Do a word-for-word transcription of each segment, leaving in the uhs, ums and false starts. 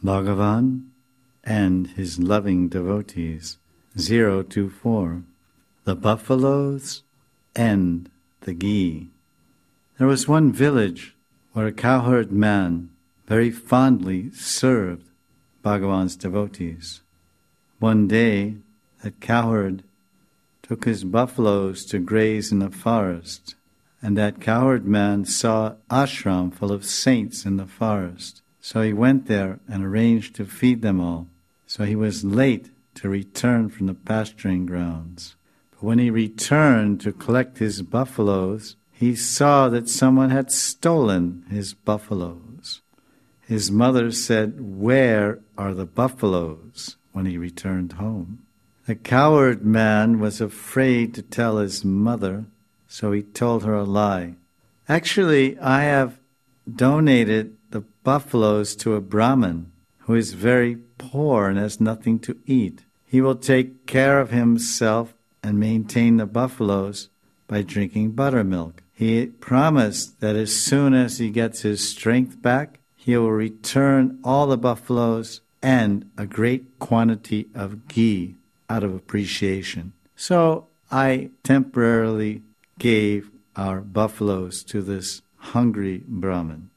Bhagavan and his loving devotees. zero two four. The buffaloes and the ghee. There was one village where a cowherd man very fondly served Bhagavan's devotees. One day, that cowherd took his buffaloes to graze in the forest, and that cowherd man saw an ashram full of saints in the forest. So he went there and arranged to feed them all. So he was late to return from the pasturing grounds. But when he returned to collect his buffaloes, he saw that someone had stolen his buffaloes. His mother said, "Where are the buffaloes?" when he returned home. The cowherd man was afraid to tell his mother, so he told her a lie. "Actually, I have donated the buffaloes to a Brahmin who is very poor and has nothing to eat. He will take care of himself and maintain the buffaloes by drinking buttermilk. He promised that as soon as he gets his strength back, he will return all the buffaloes and a great quantity of ghee out of appreciation." So I temporarily gave our buffaloes to this hungry Brahmin.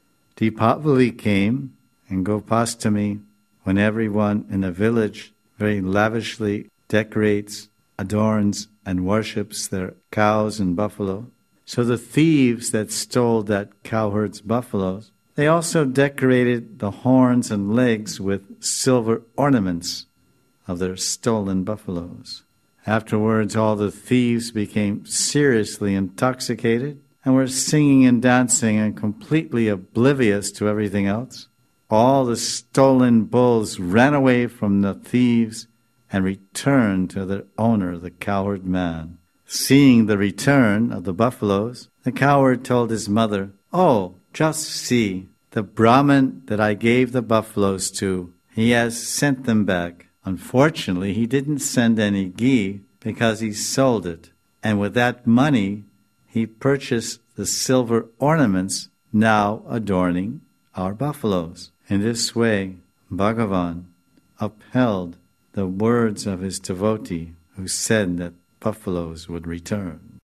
Deepavali came, and Gopastami, when everyone in the village very lavishly decorates, adorns, and worships their cows and buffalo. So the thieves that stole that cowherd's buffaloes, they also decorated the horns and legs with silver ornaments of their stolen buffaloes. Afterwards, all the thieves became seriously intoxicated and were singing and dancing and completely oblivious to everything else. All the stolen bulls ran away from the thieves and returned to their owner, the cowherd man. Seeing the return of the buffaloes, the cowherd told his mother, "Oh, just see, the Brahmin that I gave the buffaloes to, he has sent them back. Unfortunately, he didn't send any ghee because he sold it. And with that money, he purchased the silver ornaments now adorning our buffaloes." In this way, Bhagavan upheld the words of his devotee who said that buffaloes would return.